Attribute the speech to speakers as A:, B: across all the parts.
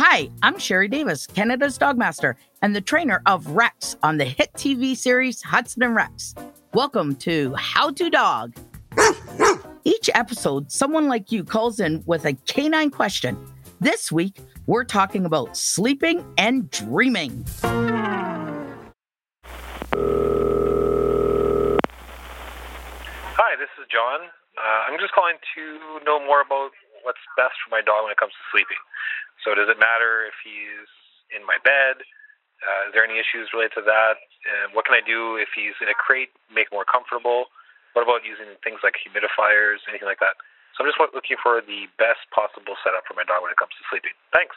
A: Hi, I'm Sherry Davis, Canada's Dogmaster and the trainer of Rex on the hit TV series Hudson and Rex. Welcome to How to Dog. Each episode, someone like you calls in with a canine question. This week, we're talking about sleeping and dreaming.
B: Hi, this is John. I'm just calling to know more about what's best for my dog when it comes to sleeping. So does it matter if he's in my bed? Is there any issues related to that? What can I do if he's in a crate, make it more comfortable? What about using things like humidifiers, anything like that? So I'm just looking for the best possible setup for my dog when it comes to sleeping. Thanks.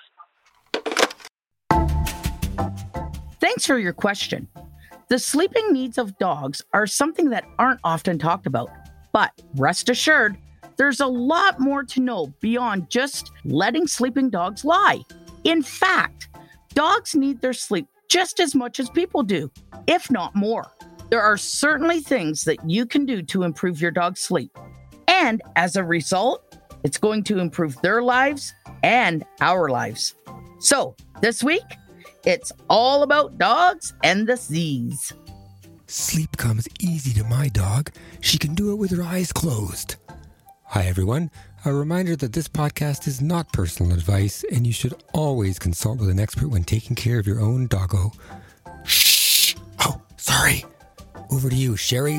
A: Thanks for your question. The sleeping needs of dogs are something that aren't often talked about. But rest assured, there's a lot more to know beyond just letting sleeping dogs lie. In fact, dogs need their sleep just as much as people do, if not more. There are certainly things that you can do to improve your dog's sleep. And as a result, it's going to improve their lives and our lives. So this week, it's all about dogs and the Z's.
C: Sleep comes easy to my dog. She can do it with her eyes closed. Hi, everyone. A reminder that this podcast is not personal advice, and you should always consult with an expert when taking care of your own doggo. Shh! Oh, sorry. Over to you, Sherry.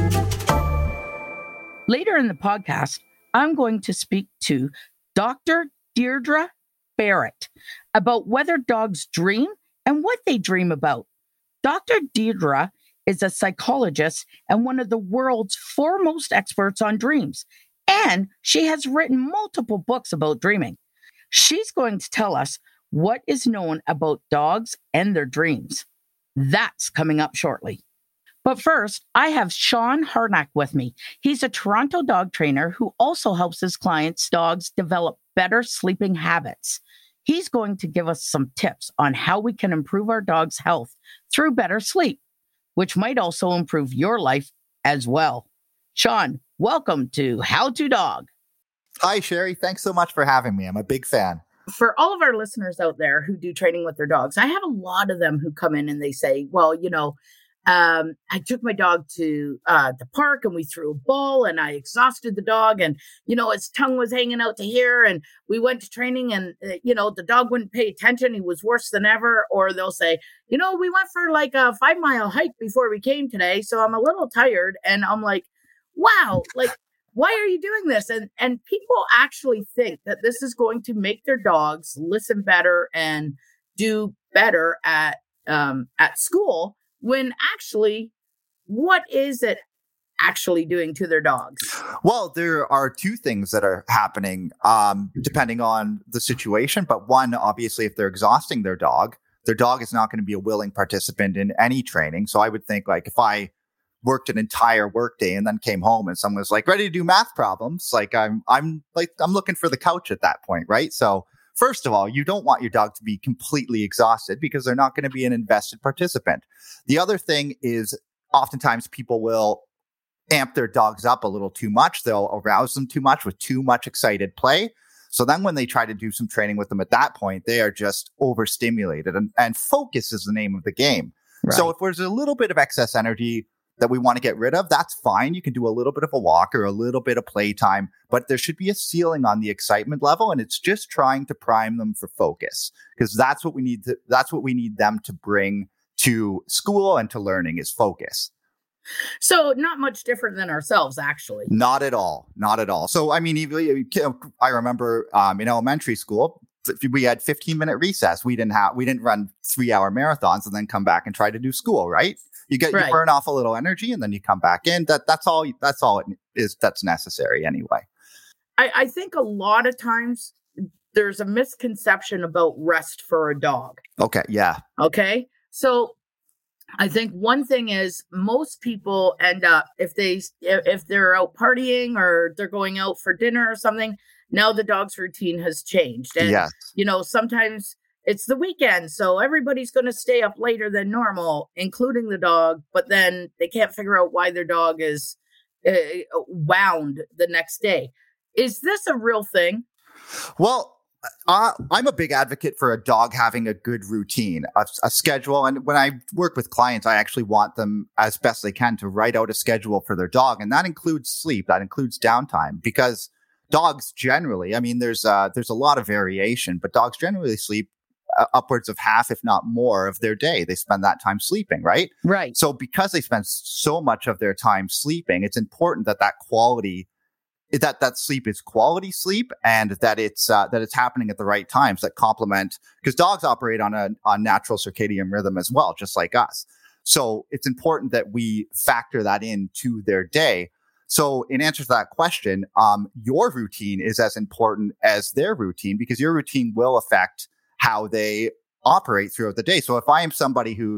A: Later in the podcast, I'm going to speak to Dr. Deirdre Barrett about whether dogs dream and what they dream about. Dr. Deirdre is a psychologist and one of the world's foremost experts on dreams. And she has written multiple books about dreaming. She's going to tell us what is known about dogs and their dreams. That's coming up shortly. But first, I have Sean Harnack with me. He's a Toronto dog trainer who also helps his clients' dogs develop better sleeping habits. He's going to give us some tips on how we can improve our dog's health through better sleep, which might also improve your life as well. Sean, welcome to How to Dog.
D: Hi, Sherry. Thanks so much for having me. I'm a big fan.
A: For all of our listeners out there who do training with their dogs, I have a lot of them who come in and they say, well, I took my dog to the park and we threw a ball and I exhausted the dog and, his tongue was hanging out to here and we went to training and, the dog wouldn't pay attention. He was worse than ever. Or they'll say, we went for like a 5-mile hike before we came today. So I'm a little tired. And I'm like, wow, like, why are you doing this? And people actually think that this is going to make their dogs listen better and do better at school, when actually, what is it actually doing to their dogs?
D: Well, there are two things that are happening depending on the situation. But one, obviously, if they're exhausting their dog is not going to be a willing participant in any training. So I would think, like, if I worked an entire workday and then came home and someone was like ready to do math problems, like I'm looking for the couch at that point, right? So first of all, you don't want your dog to be completely exhausted because they're not going to be an invested participant. The other thing is oftentimes people will amp their dogs up a little too much. They'll arouse them too much with too much excited play. So then when they try to do some training with them at that point, they are just overstimulated, and focus is the name of the game. Right. So if there's a little bit of excess energy that we want to get rid of, that's fine. You can do a little bit of a walk or a little bit of playtime, but there should be a ceiling on the excitement level. And it's just trying to prime them for focus, because that's what we need them to bring to school and to learning is focus.
A: So not much different than ourselves, actually.
D: Not at all. Not at all. So, I mean, I remember in elementary school, we had 15-minute recess. We didn't run 3-hour marathons and then come back and try to do school, right? You burn off a little energy and then you come back in. That's all it is. That's necessary anyway.
A: I think a lot of times there's a misconception about rest for a dog.
D: Okay. Yeah.
A: Okay. So I think one thing is most people end up, if they're out partying or they're going out for dinner or something, now the dog's routine has changed. And,
D: yes.
A: Sometimes it's the weekend, so everybody's going to stay up later than normal, including the dog, but then they can't figure out why their dog is wound the next day. Is this a real thing?
D: Well, I'm a big advocate for a dog having a good routine, a schedule. And when I work with clients, I actually want them as best they can to write out a schedule for their dog. And that includes sleep. That includes downtime, because dogs generally, I mean, there's a lot of variation, but dogs generally sleep upwards of half, if not more, of their day. They spend that time sleeping, right?
A: Right.
D: So because they spend so much of their time sleeping, it's important that that sleep is quality sleep, and that it's happening at the right times that complement, because dogs operate on natural circadian rhythm as well, just like us. So it's important that we factor that into their day. So in answer to that question, your routine is as important as their routine, because your routine will affect how they operate throughout the day. So if I am somebody who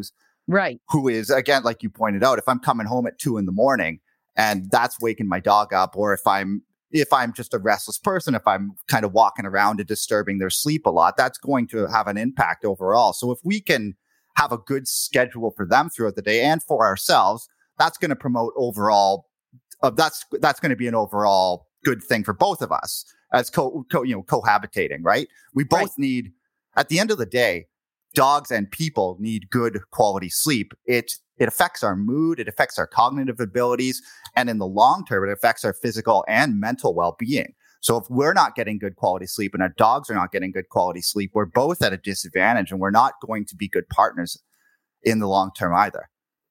D: is, again, like you pointed out, if I'm coming home at 2 a.m, and that's waking my dog up, or if I'm just a restless person, if I'm kind of walking around and disturbing their sleep a lot, that's going to have an impact overall. So if we can have a good schedule for them throughout the day and for ourselves, that's going to promote overall. That's going to be an overall good thing for both of us as cohabitating, right? We both need, at the end of the day, dogs and people need good quality sleep. It affects our mood, it affects our cognitive abilities, and in the long term, it affects our physical and mental well-being. So if we're not getting good quality sleep and our dogs are not getting good quality sleep, we're both at a disadvantage, and we're not going to be good partners in the long term either.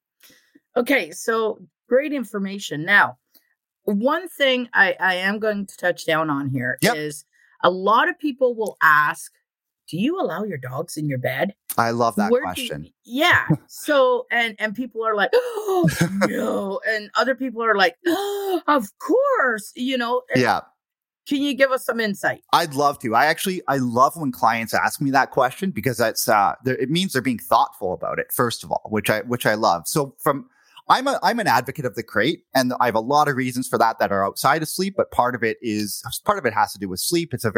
A: Okay, so great information. Now, one thing I am going to touch down on here is a lot of people will ask, do you allow your dogs in your bed?
D: I love that question.
A: So, and people are like, oh, no. And other people are like, oh, of course,
D: Yeah.
A: Can you give us some insight?
D: I'd love to. I love when clients ask me that question, because that's, it means they're being thoughtful about it, first of all, which I love. So I'm an advocate of the crate, and I have a lot of reasons for that are outside of sleep, but part of it has to do with sleep. It's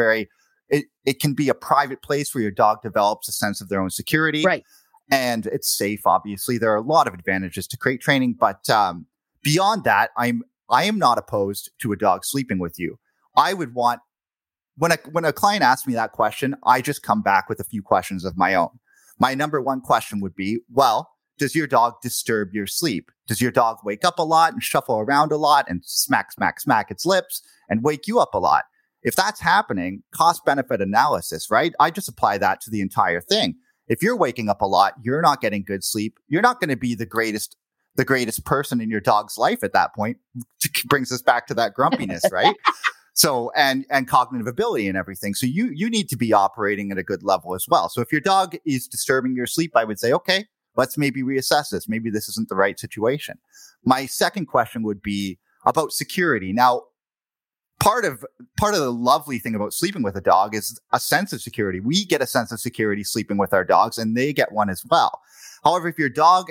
D: it can be a private place where your dog develops a sense of their own security.
A: Right.
D: And it's safe, obviously. There are a lot of advantages to crate training, but beyond that, I am not opposed to a dog sleeping with you. I would want, when a client asks me that question, I just come back with a few questions of my own. My number one question would be, well, does your dog disturb your sleep? Does your dog wake up a lot and shuffle around a lot and smack its lips and wake you up a lot? If that's happening, cost-benefit analysis, right? I just apply that to the entire thing. If you're waking up a lot, you're not getting good sleep, you're not going to be the greatest person in your dog's life at that point. Brings us back to that grumpiness, right? So, and cognitive ability and everything. So you need to be operating at a good level as well. So if your dog is disturbing your sleep, I would say, okay, let's maybe reassess this. Maybe this isn't the right situation. My second question would be about security. Now, part of the lovely thing about sleeping with a dog is a sense of security. We get a sense of security sleeping with our dogs, and they get one as well. However, if your dog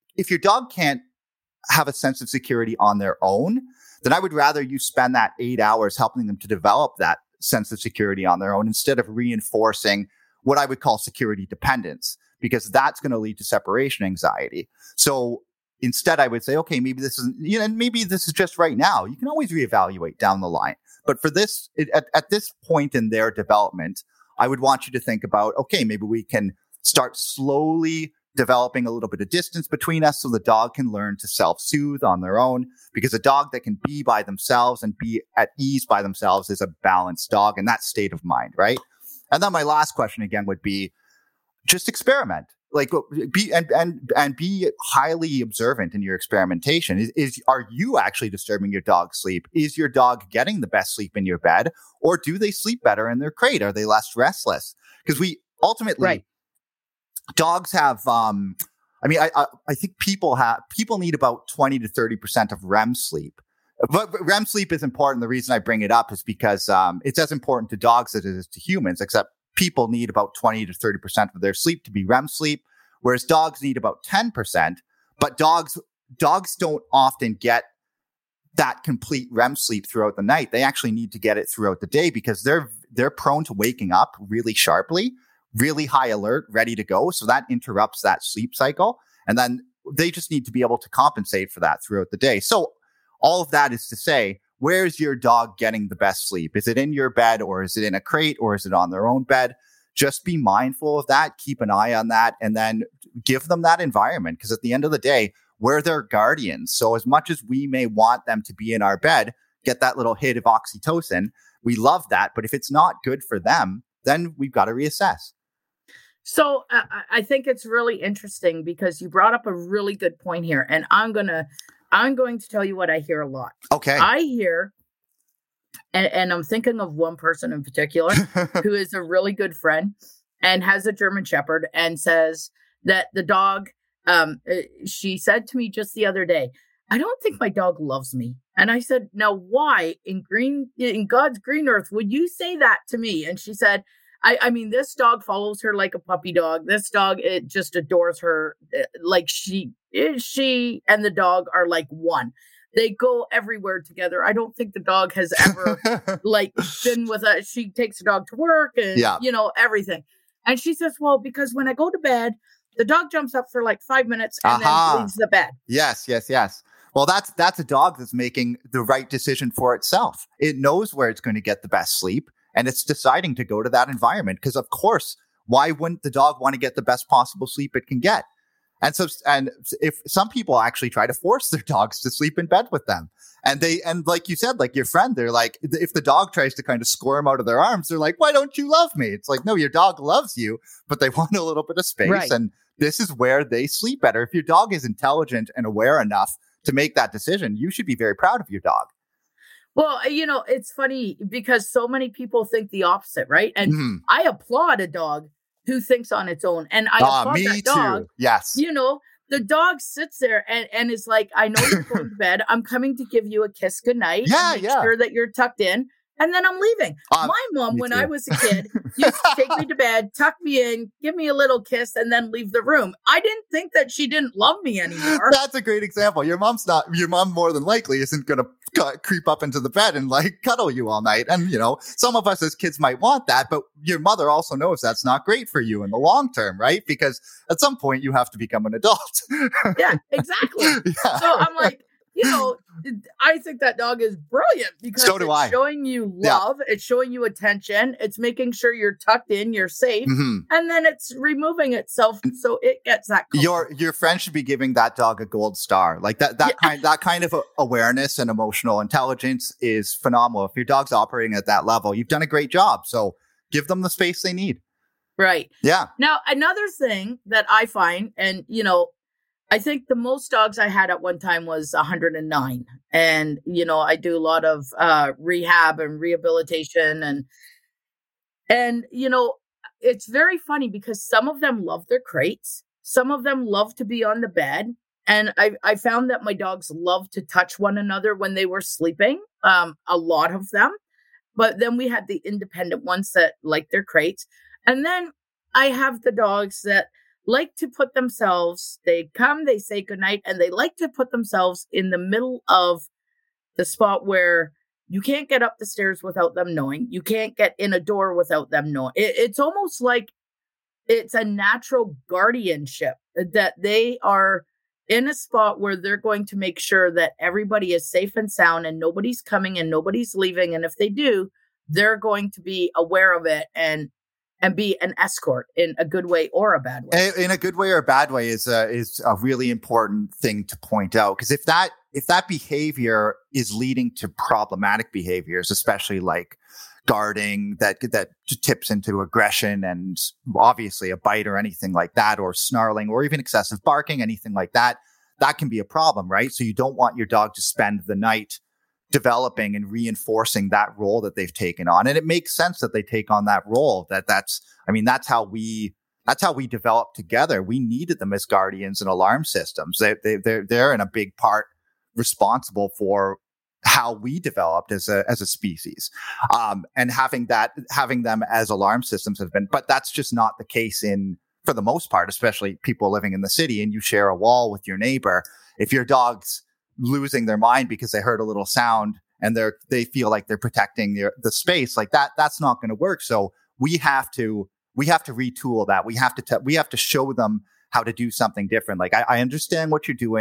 D: can't have a sense of security on their own, then I would rather you spend that 8 hours helping them to develop that sense of security on their own, instead of reinforcing what I would call security dependence, because that's going to lead to separation anxiety. So instead, I would say, okay, maybe this is just right now. You can always reevaluate down the line. But for this, at this point in their development, I would want you to think about, okay, maybe we can start slowly developing a little bit of distance between us so the dog can learn to self-soothe on their own, because a dog that can be by themselves and be at ease by themselves is a balanced dog, and that state of mind, right? And then my last question again would be, just experiment. Like, be highly observant in your experimentation. Are you actually disturbing your dog's sleep? Is your dog getting the best sleep in your bed, or do they sleep better in their crate? Are they less restless? Because we ultimately, dogs have. I think people need about 20 to 30% of REM sleep. But REM sleep is important. The reason I bring it up is because it's as important to dogs as it is to humans, except people need about 20 to 30% of their sleep to be REM sleep, whereas dogs need about 10%. But dogs don't often get that complete REM sleep throughout the night. They actually need to get it throughout the day, because they're prone to waking up really sharply, really high alert, ready to go. So that interrupts that sleep cycle. And then they just need to be able to compensate for that throughout the day. So all of that is to say, where's your dog getting the best sleep? Is it in your bed, or is it in a crate, or is it on their own bed? Just be mindful of that. Keep an eye on that, and then give them that environment. Because at the end of the day, we're their guardians. So as much as we may want them to be in our bed, get that little hit of oxytocin, we love that. But if it's not good for them, then we've got to reassess.
A: So I think it's really interesting because you brought up a really good point here, and I'm going to tell you what I hear a lot.
D: Okay.
A: I hear, and I'm thinking of one person in particular who is a really good friend and has a German Shepherd, and says that the dog, she said to me just the other day, I don't think my dog loves me. And I said, now why in God's green earth would you say that to me? And she said, I mean, this dog follows her like a puppy dog. This dog, it just adores her. Like she and the dog are like one. They go everywhere together. I don't think the dog has ever been with us. She takes the dog to work and, everything. And she says, well, because when I go to bed, the dog jumps up for like 5 minutes and then leaves the bed.
D: Yes. Well, that's a dog that's making the right decision for itself. It knows where it's going to get the best sleep, and it's deciding to go to that environment. Because of course, why wouldn't the dog want to get the best possible sleep it can get? And if some people actually try to force their dogs to sleep in bed with them, and like you said, like your friend, they're like, if the dog tries to kind of squirm out of their arms, they're like, why don't you love me? It's like, no, your dog loves you, but they want a little bit of space. Right. And this is where they sleep better. If your dog is intelligent and aware enough to make that decision, you should be very proud of your dog.
A: Well, it's funny because so many people think the opposite, right? And I applaud a dog who thinks on its own. And I applaud that dog.
D: Too. Yes.
A: The dog sits there and is like, I know you're going to bed. I'm coming to give you a kiss goodnight. Make sure that you're tucked in. And then I'm leaving. My mom, when I was a kid, used to take me to bed, tuck me in, give me a little kiss, and then leave the room. I didn't think that she didn't love me anymore.
D: That's a great example. Your mom more than likely isn't going to creep up into the bed and like cuddle you all night. And, some of us as kids might want that, but your mother also knows that's not great for you in the long term, right? Because at some point you have to become an adult.
A: Yeah, exactly. Yeah. So I'm like, I think that dog is brilliant because it's showing you love. Yeah. It's showing you attention. It's making sure you're tucked in, you're safe. Mm-hmm. And then it's removing itself so it gets that comfort.
D: Your friend should be giving that dog a gold star. Like that kind of awareness and emotional intelligence is phenomenal. If your dog's operating at that level, you've done a great job. So give them the space they need.
A: Right.
D: Yeah.
A: Now, another thing that I find, and, I think the most dogs I had at one time was 109. And, I do a lot of rehab and rehabilitation. And, it's very funny because some of them love their crates. Some of them love to be on the bed. And I found that my dogs love to touch one another when they were sleeping, a lot of them. But then we had the independent ones that like their crates. And then I have the dogs that like to put themselves, they come, they say goodnight, and they like to put themselves in the middle of the spot where you can't get up the stairs without them knowing. You can't get in a door without them knowing. It's almost like it's a natural guardianship that they are in a spot where they're going to make sure that everybody is safe and sound and nobody's coming and nobody's leaving. And if they do, they're going to be aware of it and be an escort in a good way or a bad way.
D: In a good way or a bad way is a really important thing to point out. Because if that behavior is leading to problematic behaviors, especially like guarding that tips into aggression and obviously a bite or anything like that, or snarling or even excessive barking, anything like that, that can be a problem, right? So you don't want your dog to spend the night developing and reinforcing that role that they've taken on. And it makes sense that they take on that role. That's how we developed together. We needed them as guardians and alarm systems. They're in a big part responsible for how we developed as a species. And having them as alarm systems but that's just not the case for the most part, especially people living in the city and you share a wall with your neighbor. If your dog's losing their mind because they heard a little sound and they feel like they're protecting the space, like that's not going to work. So we have to retool that. We have to show them how to do something different. Like I understand what you're doing.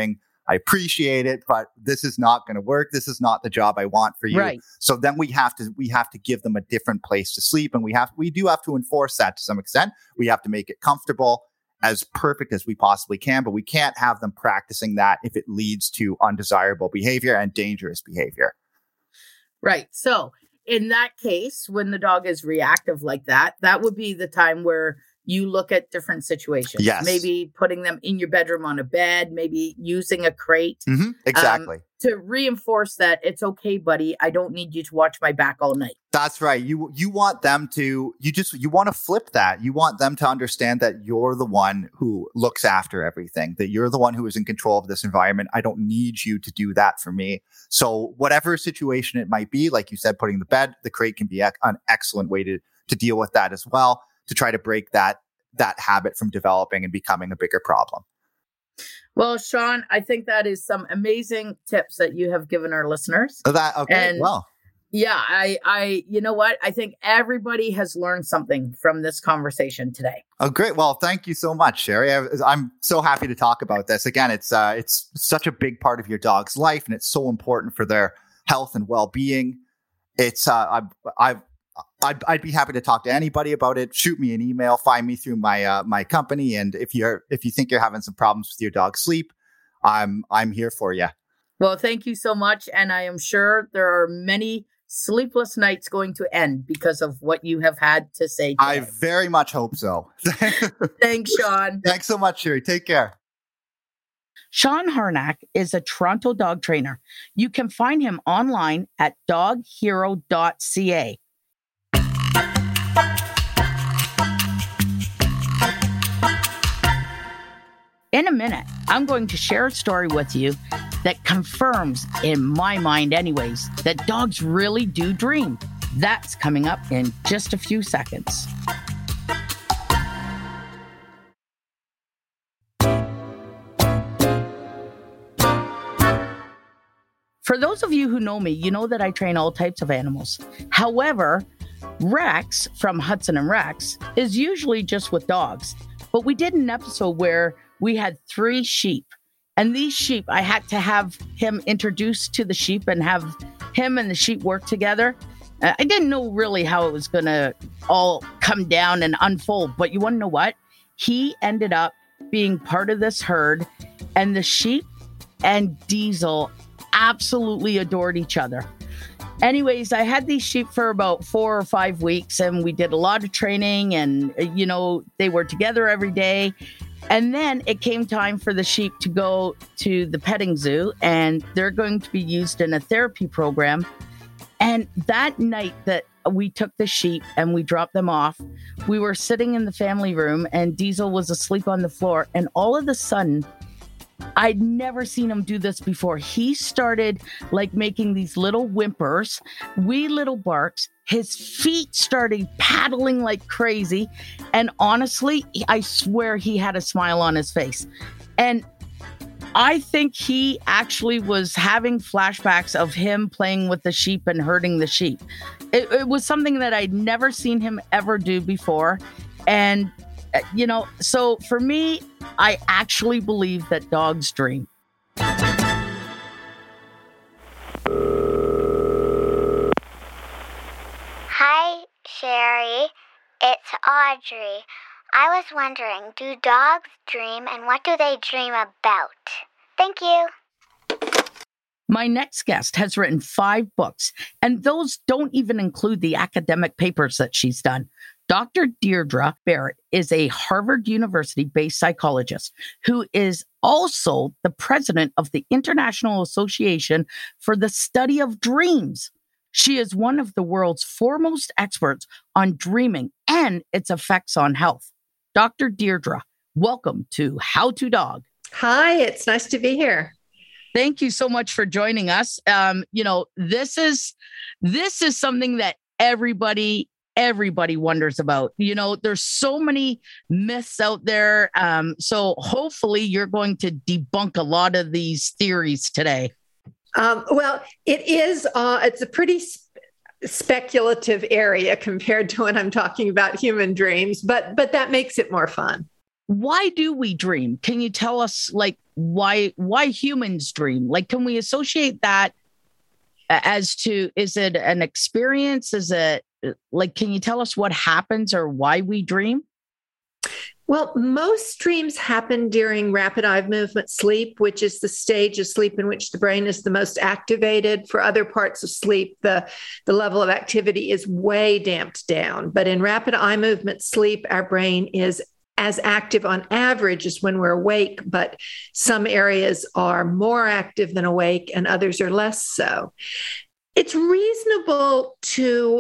D: I appreciate it, but this is not going to work. This is not the job I want for you.
A: Right.
D: So then we have to give them a different place to sleep. And we do have to enforce that to some extent. We have to make it comfortable, as perfect as we possibly can, but we can't have them practicing that if it leads to undesirable behavior and dangerous behavior.
A: Right. So in that case, when the dog is reactive like that, that would be the time where you look at different situations.
D: Yes.
A: Maybe putting them in your bedroom on a bed, maybe using a crate.
D: Mm-hmm. Exactly.
A: To reinforce that it's okay, buddy. I don't need you to watch my back all night.
D: That's right. You want them to, you want to flip that. You want them to understand that you're the one who looks after everything, that you're the one who is in control of this environment. I don't need you to do that for me. So whatever situation it might be, like you said, putting the crate can be an excellent way to deal with that as well, to try to break that habit from developing and becoming a bigger problem.
A: Well, Sean, I think that is some amazing tips that you have given our listeners.
D: Okay. Well,
A: yeah, I you know what? I think everybody has learned something from this conversation today.
D: Oh, great. Well, thank you so much, Sherry. I'm so happy to talk about this. Again, it's such a big part of your dog's life, and it's so important for their health and well-being. It's I'd be happy to talk to anybody about it. Shoot me an email, find me through my company. And if you think you're having some problems with your dog's sleep, I'm here for you.
A: Well, thank you so much. And I am sure there are many sleepless nights going to end because of what you have had to say today.
D: I very much hope so.
A: Thanks, Sean.
D: Thanks so much, Sherry. Take care.
A: Sean Harnack is a Toronto dog trainer. You can find him online at doghero.ca. In a minute, I'm going to share a story with you that confirms, in my mind anyways, that dogs really do dream. That's coming up in just a few seconds. For those of you who know me, you know that I train all types of animals. However, Rex from Hudson and Rex is usually just with dogs. But we did an episode where we had 3 sheep. And these sheep, I had to have him introduced to the sheep and have him and the sheep work together. I didn't know really how it was going to all come down and unfold. But you want to know what? He ended up being part of this herd. And the sheep and Diesel absolutely adored each other. Anyways, I had these sheep for about 4 or 5 weeks, and we did a lot of training, and, they were together every day. And then it came time for the sheep to go to the petting zoo, and they're going to be used in a therapy program. And that night that we took the sheep and we dropped them off, we were sitting in the family room, and Diesel was asleep on the floor. And all of a sudden, I'd never seen him do this before. He started making these little whimpers, wee little barks. His feet started paddling like crazy. And honestly, I swear he had a smile on his face. And I think he actually was having flashbacks of him playing with the sheep and herding the sheep. It was something that I'd never seen him ever do before. And so for me, I actually believe that dogs dream.
E: Hi, Sherry. It's Audrey. I was wondering, do dogs dream, and what do they dream about? Thank you.
A: My next guest has written 5 books, and those don't even include the academic papers that she's done. Dr. Deirdre Barrett is a Harvard University-based psychologist who is also the president of the International Association for the Study of Dreams. She is one of the world's foremost experts on dreaming and its effects on health. Dr. Deirdre, welcome to How to Dog.
F: Hi, it's nice to be here.
A: Thank you so much for joining us. This is something that everybody wonders about. There's so many myths out there. So hopefully you're going to debunk a lot of these theories today.
F: Well, it's a pretty speculative area compared to when I'm talking about human dreams, but that makes it more fun.
A: Why do we dream? Can you tell us why humans dream? Like, can we associate that as to, is it an experience? Is it like, can you tell us what happens or why we dream?
F: Well, most dreams happen during rapid eye movement sleep, which is the stage of sleep in which the brain is the most activated. For other parts of sleep, the level of activity is way damped down. But in rapid eye movement sleep, our brain is as active on average as when we're awake, but some areas are more active than awake and others are less so. It's reasonable to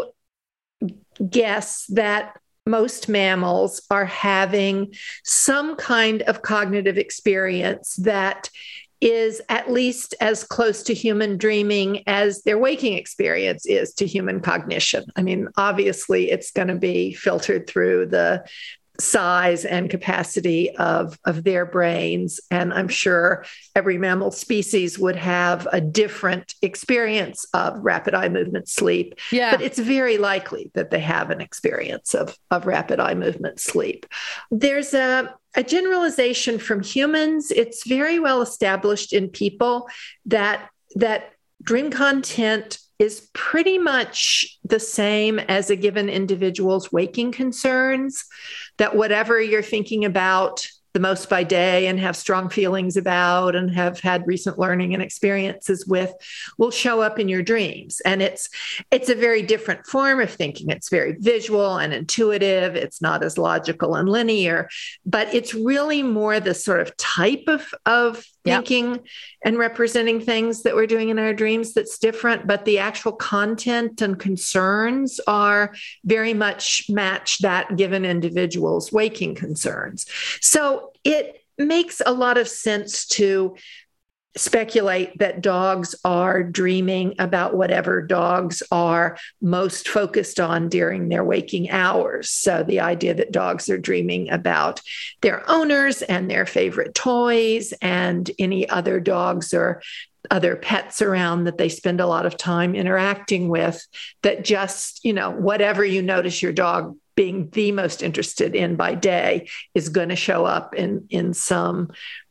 F: guess that most mammals are having some kind of cognitive experience that is at least as close to human dreaming as their waking experience is to human cognition. I mean, obviously, it's going to be filtered through the size and capacity of their brains. And I'm sure every mammal species would have a different experience of rapid eye movement sleep.
A: Yeah.
F: But it's very likely that they have an experience of rapid eye movement sleep. There's a generalization from humans. It's very well established in people that dream content is pretty much the same as a given individual's waking concerns, that whatever you're thinking about the most by day and have strong feelings about and have had recent learning and experiences with will show up in your dreams. And it's a very different form of thinking. It's very visual and intuitive. It's not as logical and linear, but it's really more the sort of type of thinking and representing things that we're doing in our dreams that's different, but the actual content and concerns are very much match that given individual's waking concerns. So it makes a lot of sense to speculate that dogs are dreaming about whatever dogs are most focused on during their waking hours. So the idea that dogs are dreaming about their owners and their favorite toys and any other dogs or other pets around that they spend a lot of time interacting with, that just, whatever you notice your dog being the most interested in by day is going to show up in some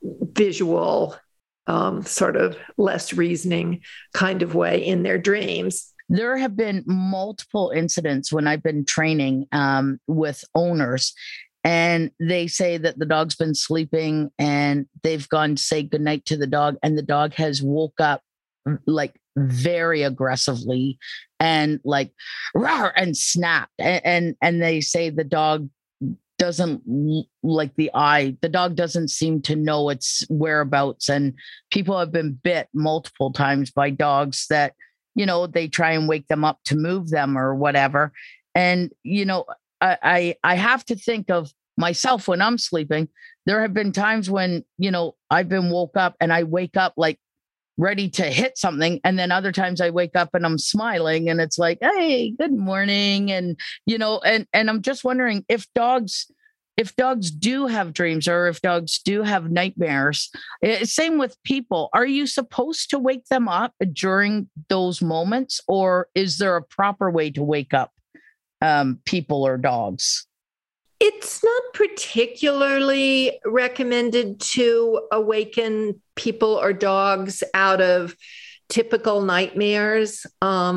F: visual sort of less reasoning kind of way in their dreams.
A: There have been multiple incidents when I've been training with owners, and they say that the dog's been sleeping and they've gone to say goodnight to the dog, and the dog has woke up like very aggressively and like rawr, and snapped. And they say the dog doesn't like the dog doesn't seem to know its whereabouts. And people have been bit multiple times by dogs that, they try and wake them up to move them or whatever. And, I have to think of myself when I'm sleeping. There have been times when, I've been woke up and I wake up like ready to hit something. And then other times I wake up and I'm smiling and it's like, hey, good morning. And, and I'm just wondering if dogs do have dreams or if dogs do have nightmares. Same with people. Are you supposed to wake them up during those moments, or is there a proper way to wake up people or dogs?
F: It's not particularly recommended to awaken people or dogs out of typical nightmares.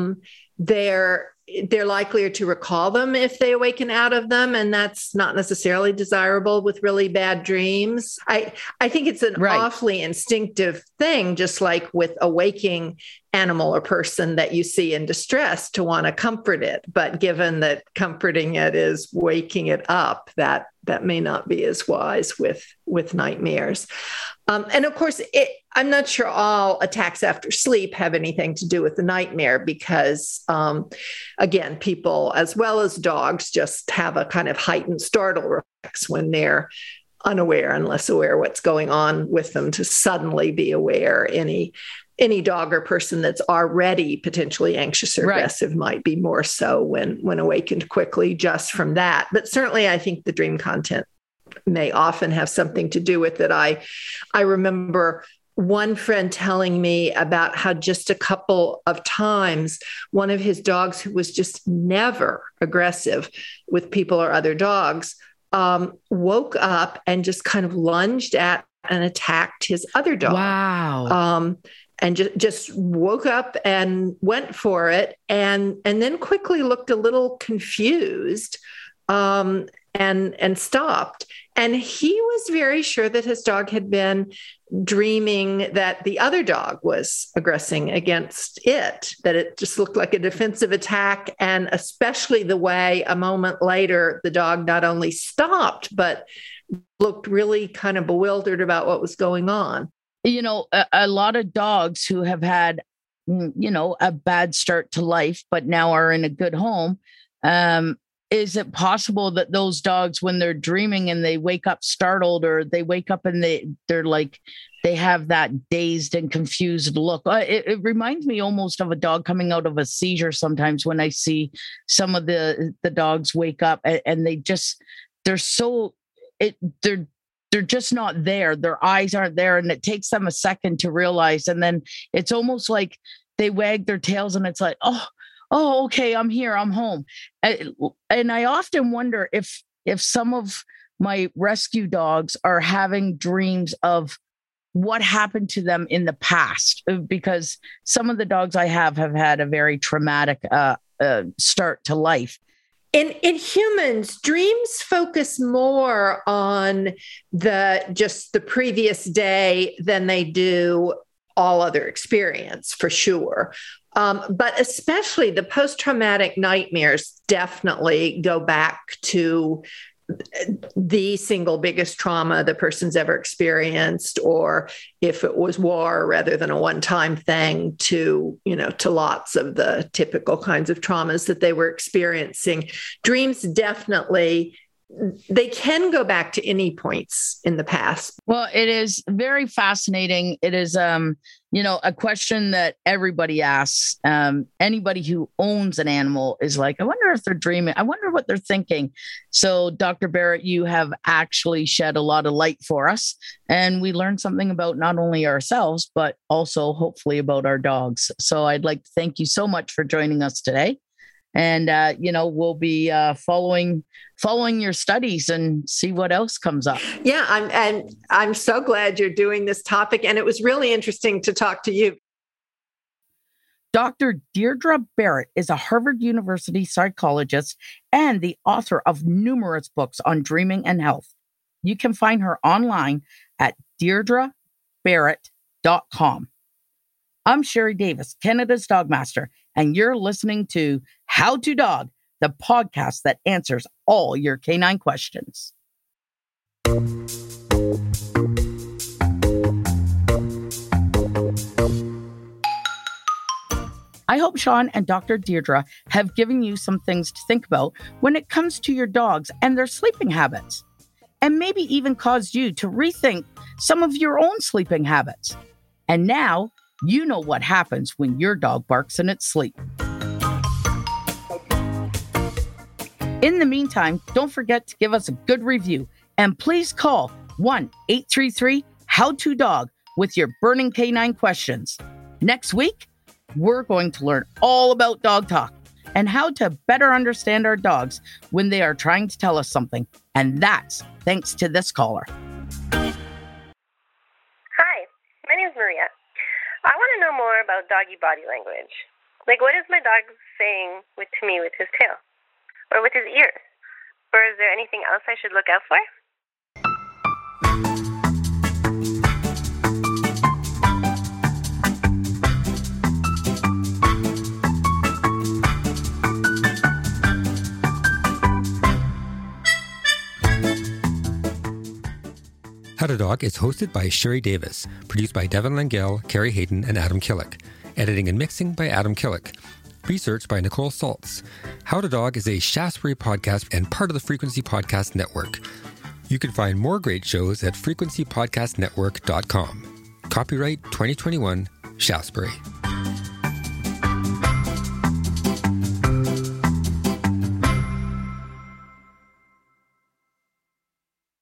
F: They're likelier to recall them if they awaken out of them, and that's not necessarily desirable with really bad dreams. I think it's an awfully instinctive thing, just like with a waking animal or person that you see in distress, to want to comfort it. But given that comforting it is waking it up, that may not be as wise with nightmares. And of course, I'm not sure all attacks after sleep have anything to do with the nightmare because, again, people as well as dogs just have a kind of heightened startle reflex when they're unaware and less aware what's going on with them to suddenly be aware. Any dog or person that's already potentially anxious or aggressive might be more so when awakened quickly just from that. But certainly I think the dream content may often have something to do with it. I remember one friend telling me about how just a couple of times, one of his dogs, who was just never aggressive with people or other dogs, woke up and just kind of lunged at and attacked his other dog.
A: Wow.
F: And just woke up and went for it, and then quickly looked a little confused, and stopped. And he was very sure that his dog had been dreaming that the other dog was aggressing against it, that it just looked like a defensive attack. And especially the way a moment later, the dog not only stopped, but looked really kind of bewildered about what was going on.
A: You know, a lot of dogs who have had, you know, a bad start to life, but now are in a good home. Is it possible that those dogs, when they're dreaming and they wake up startled, or they wake up and they're like, they have that dazed and confused look? It reminds me almost of a dog coming out of a seizure sometimes when I see some of the dogs wake up and they're just not there. Their eyes aren't there. And it takes them a second to realize. And then it's almost like they wag their tails and it's like, oh, okay, I'm here, I'm home. And I often wonder if some of my rescue dogs are having dreams of what happened to them in the past, because some of the dogs I have had a very traumatic start to life.
F: In humans, dreams focus more on just the previous day than they do all other experience, for sure. But especially the post-traumatic nightmares definitely go back to the single biggest trauma the person's ever experienced, or if it was war rather than a one-time thing, to lots of the typical kinds of traumas that they were experiencing. Dreams definitely, they can go back to any points in the past.
A: Well, it is very fascinating. It is, a question that everybody asks. Anybody who owns an animal is like, I wonder if they're dreaming. I wonder what they're thinking. So, Dr. Barrett, you have actually shed a lot of light for us, and we learned something about not only ourselves, but also hopefully about our dogs. So I'd like to thank you so much for joining us today. And, we'll be following your studies and see what else comes up.
F: Yeah, I'm so glad you're doing this topic. And it was really interesting to talk to you.
A: Dr. Deirdre Barrett is a Harvard University psychologist and the author of numerous books on dreaming and health. You can find her online at deirdrebarrett.com. I'm Sherry Davis, Canada's Dog Master, and you're listening to How to Dog, the podcast that answers all your canine questions. I hope Sean and Dr. Deirdre have given you some things to think about when it comes to your dogs and their sleeping habits, and maybe even caused you to rethink some of your own sleeping habits. And now, you know what happens when your dog barks in its sleep. In the meantime, don't forget to give us a good review, and please call 1-833-HOW-TO-DOG with your burning canine questions. Next week, we're going to learn all about dog talk and how to better understand our dogs when they are trying to tell us something. And that's thanks to this caller.
G: Hi, my name is Maria. I want to know more about doggy body language. Like, what is my dog saying to me with his tail? Or with his ears? Or is there anything else I should look out for?
C: How to Dog is hosted by Sherry Davis, produced by Devin Langell, Carrie Hayden, and Adam Killick. Editing and mixing by Adam Killick. Research by Nicole Saltz. How to Dog is a Shaftesbury podcast and part of the Frequency Podcast Network. You can find more great shows at frequencypodcastnetwork.com. Copyright 2021, Shaftesbury.